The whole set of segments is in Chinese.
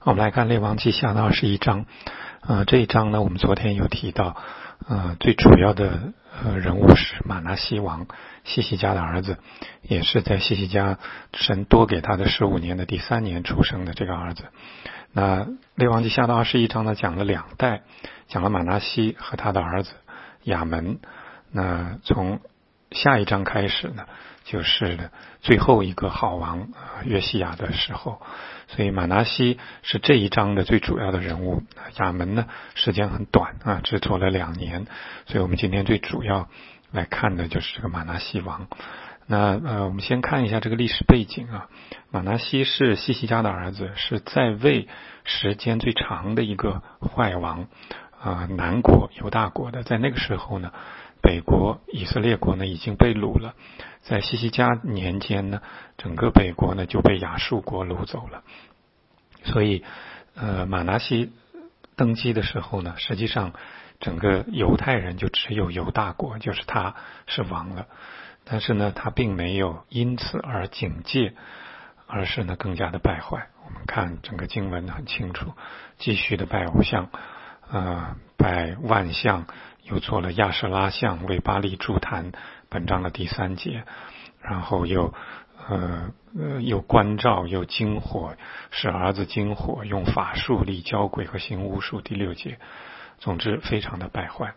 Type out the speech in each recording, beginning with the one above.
我们来看列王记下的21章。这一章呢，我们昨天有提到，最主要的人物是玛拿西王，西西家的儿子，也是在西西家神多给他的15年的第3年出生的这个儿子。那列王记下的21章呢，讲了2代，讲了玛拿西和他的儿子亚门。那从下一章开始呢，就是最后一个好王约西亚的时候，所以玛拿西是这一章的最主要的人物。亚门呢，时间很短只做了2年，所以我们今天最主要来看的就是这个玛拿西王。那我们先看一下这个历史背景玛拿西是西西家的儿子，是在位时间最长的一个坏王南国犹大国的。在那个时候呢，北国以色列国呢已经被掳了，在西西家年间呢，整个北国呢就被亚述国掳走了。所以玛拿西登基的时候呢，实际上整个犹太人就只有犹大国，就是他是王了。但是呢，他并没有因此而警戒，而是呢更加的败坏。我们看整个经文很清楚，继续的拜偶像，拜万象，又做了亚舍拉像，为巴力筑坛，本章的第3节，然后又关照，又经火，使儿子经火，用法术立交鬼和行巫术，第6节。总之非常的败坏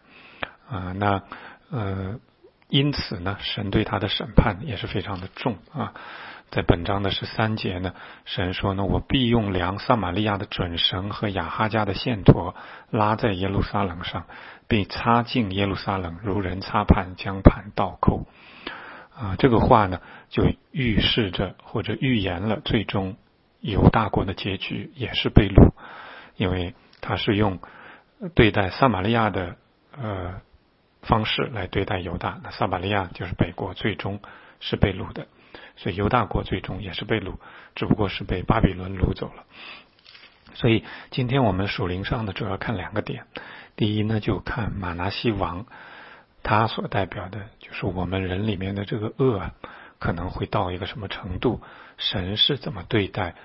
因此呢，神对他的审判也是非常的重在本章的13节呢，神说呢，我必用量撒玛利亚的准绳和亚哈家的线砣拉在耶路撒冷上，并擦净耶路撒冷，如人擦盘，将盘倒扣。这个话呢，就预示着或者预言了最终犹大国的结局也是被掳，因为他是用对待撒玛利亚的方式来对待犹大。那撒玛利亚就是北国，最终是被掳的，所以犹大国最终也是被掳，只不过是被巴比伦掳走了。所以今天我们属灵上的主要看2个点。第一呢，就看玛拿西王，他所代表的就是我们人里面的这个恶可能会到一个什么程度，神是怎么对待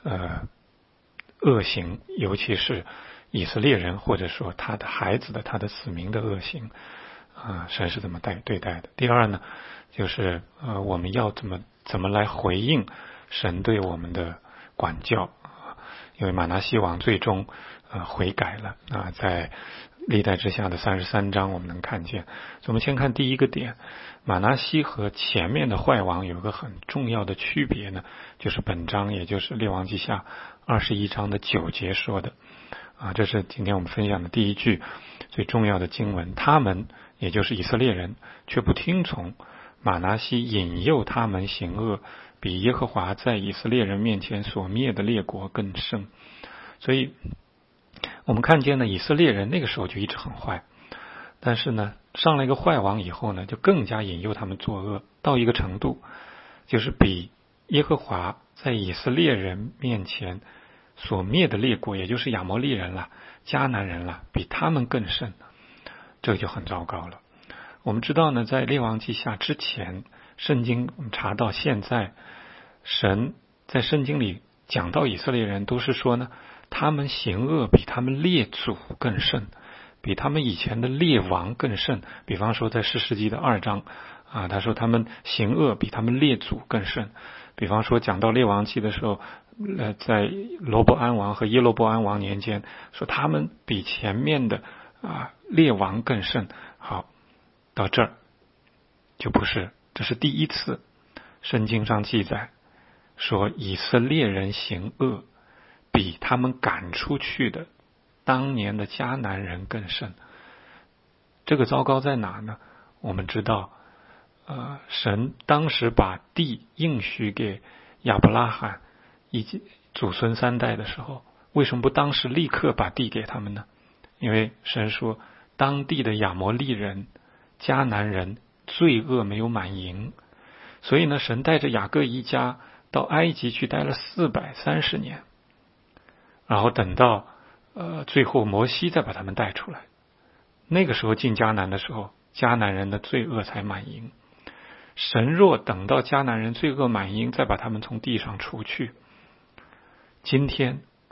恶行，尤其是以色列人或者说他的孩子的他的子民的恶行神是怎么对待的。第二呢，就是我们要怎么来回应神对我们的管教因为玛拿西王最终悔改了在历代志下的33章我们能看见。所以我们先看第一个点，玛拿西和前面的坏王有一个很重要的区别呢，就是本章也就是列王记下21章的9节说的这是今天我们分享的第一句最重要的经文。他们也就是以色列人却不听从，玛拿西引诱他们行恶，比耶和华在以色列人面前所灭的列国更甚。所以我们看见呢，以色列人那个时候就一直很坏，但是呢上了一个坏王以后呢，就更加引诱他们作恶，到一个程度就是比耶和华在以色列人面前所灭的列国，也就是亚摩利人了，迦南人了，比他们更甚，这就很糟糕了。我们知道呢，在列王记下之前，圣经我们查到现在，神在圣经里讲到以色列人都是说呢，他们行恶比他们列祖更甚，比他们以前的列王更甚。比方说在士师记的2章他说他们行恶比他们列祖更甚。比方说讲到列王记的时候，在罗伯安王和耶罗波安王年间，说他们比前面的列王更甚。好，到这儿就不是，这是第一次圣经上记载说以色列人行恶比他们赶出去的当年的迦南人更甚。这个糟糕在哪呢？我们知道神当时把地应许给亚伯拉罕以及祖孙3代的时候，为什么不当时立刻把地给他们呢？因为神说当地的亚摩利人迦南人罪恶没有满盈，所以呢神带着雅各一家到埃及去待了430年，然后等到最后摩西再把他们带出来，那个时候进迦南的时候，迦南人的罪恶才满盈。神若等到迦南人罪恶满盈，再把他们从地上除去，今天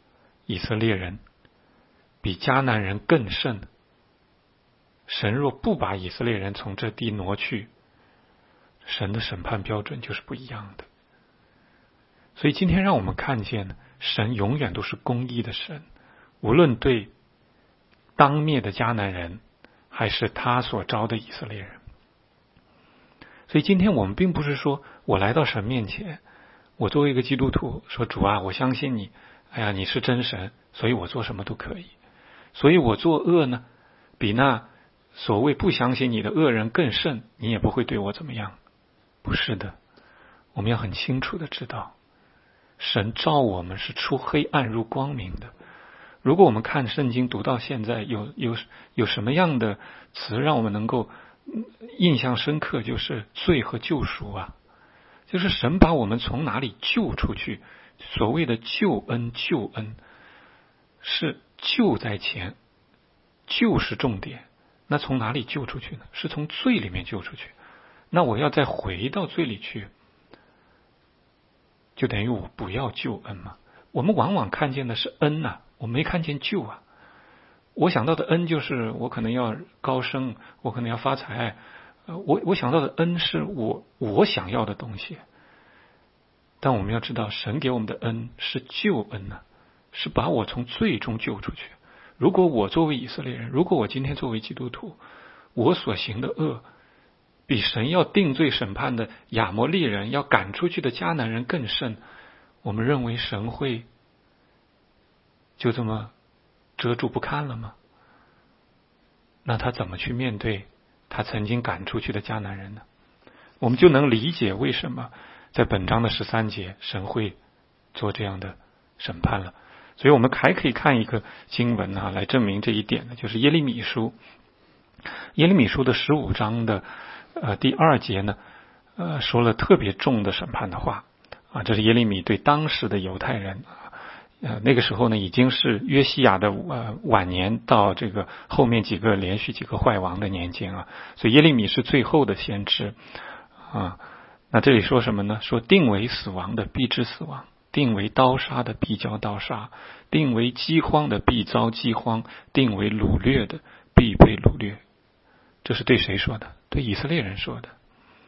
以色列人比迦南人更甚，神若不把以色列人从这地挪去，神的审判标准就是不一样的。所以今天让我们看见，神永远都是公义的神，无论对当灭的迦南人，还是他所招的以色列人。所以今天我们并不是说我来到神面前，我作为一个基督徒说，主啊，我相信你，哎呀，你是真神，所以我做什么都可以，所以我做恶呢，比那所谓不相信你的恶人更甚，你也不会对我怎么样。不是的，我们要很清楚的知道，神召我们是出黑暗入光明的。如果我们看圣经读到现在，有什么样的词让我们能够印象深刻，就是罪和救赎啊，就是神把我们从哪里救出去。所谓的救恩是救在前，救是重点。那从哪里救出去呢？是从罪里面救出去。那我要再回到罪里去，就等于我不要救恩嘛。我们往往看见的是恩啊，我没看见救啊。我想到的恩就是我可能要高升，我可能要发财，我想到的恩是我想要的东西。但我们要知道，神给我们的恩是救恩啊，是把我从罪中救出去。如果我作为以色列人，如果我今天作为基督徒，我所行的恶比神要定罪审判的亚摩利人，要赶出去的迦南人更甚，我们认为神会就这么遮住不看了吗？那他怎么去面对他曾经赶出去的迦南人呢？我们就能理解为什么在本章的13节神会做这样的审判了。所以我们还可以看一个经文啊，来证明这一点呢，就是耶利米书。耶利米书的15章的第2节呢，说了特别重的审判的话啊，这是耶利米对当时的犹太人那个时候呢，已经是约西亚的晚年，到这个后面连续几个坏王的年间啊，所以耶利米是最后的先知啊。那这里说什么呢？说定为死亡的必致死亡，定为刀杀的必遭刀杀，定为饥荒的必遭饥荒，定为掳掠的必被掳掠。这是对谁说的？对以色列人说的。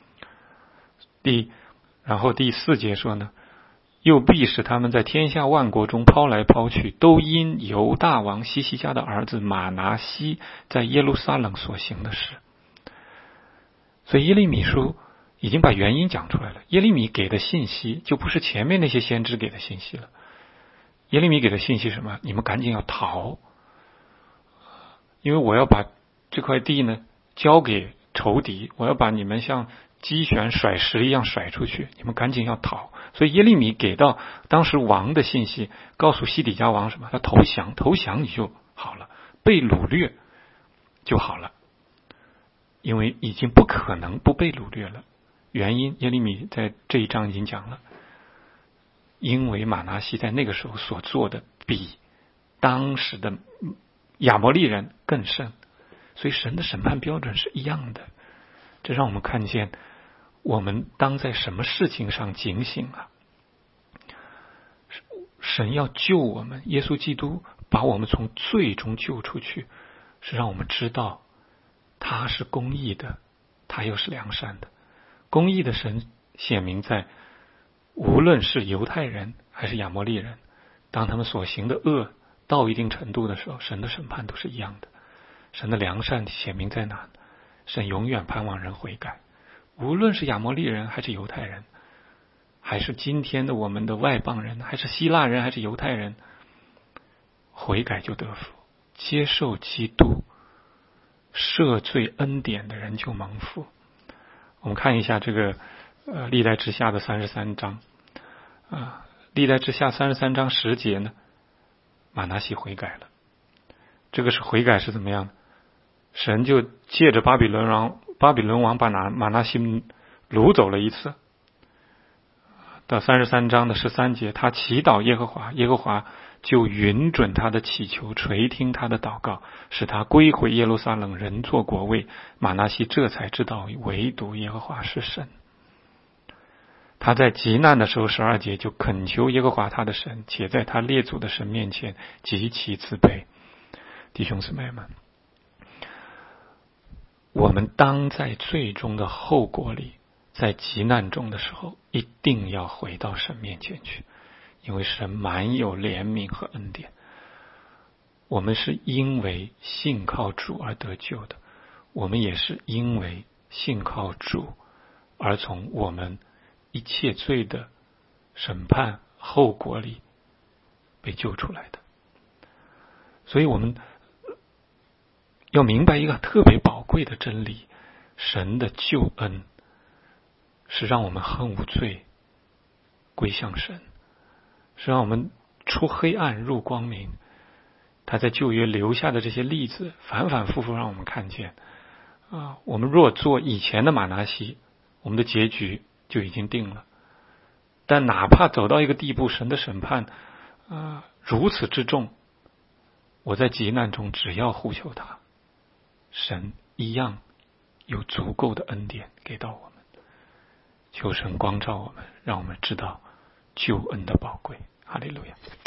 然后第4节说呢，又必使他们在天下万国中抛来抛去，都因犹大王西西家的儿子马拿西在耶路撒冷所行的事。所以耶利米书已经把原因讲出来了。耶利米给的信息就不是前面那些先知给的信息了。耶利米给的信息是什么？你们赶紧要逃，因为我要把这块地呢交给仇敌，我要把你们像鸡旋甩石一样甩出去，你们赶紧要逃。所以耶利米给到当时王的信息，告诉西底家王什么？要投降，投降你就好了，被掳掠就好了，因为已经不可能不被掳掠了。原因耶利米在这一章已经讲了，因为马拿西在那个时候所做的比当时的亚摩利人更甚，所以神的审判标准是一样的。这让我们看见我们当在什么事情上警醒啊。神要救我们，耶稣基督把我们从罪中救出去，是让我们知道他是公义的，他又是良善的。公义的神显明在无论是犹太人还是亚摩利人，当他们所行的恶到一定程度的时候，神的审判都是一样的。神的良善显明在哪？神永远盼望人悔改，无论是亚摩利人还是犹太人，还是今天的我们的外邦人，还是希腊人还是犹太人，悔改就得福，接受基督赦罪恩典的人就蒙福。我们看一下这个历代志下的33章历代志下33章10节呢，马拿西悔改了。这个是悔改是怎么样的？神就借着巴比伦王把马拿西掳走了一次。到33章的13节，他祈祷耶和华，耶和华就允准他的祈求，垂听他的祷告，使他归回耶路撒冷，人作国位。马拿西这才知道唯独耶和华是神。 他在极难的时候，12节就恳求耶和华他的神，且在他列祖的神面前极其慈悲。弟兄姊妹们，我们当在最终的后果里，在极难中的时候，一定要回到神面前去，因为神满有怜悯和恩典。我们是因为信靠主而得救的，我们也是因为信靠主而从我们一切罪的审判后果里被救出来的。所以我们要明白一个特别宝贵的真理，神的救恩是让我们恨无罪归向神，是让我们出黑暗入光明。他在旧约留下的这些例子反反复复让我们看见我们若做以前的玛拿西，我们的结局就已经定了。但哪怕走到一个地步，神的审判如此之重，我在极难中只要呼求他，神一样有足够的恩典给到我们。求神光照我们，让我们知道救恩的宝贵。哈利路亚。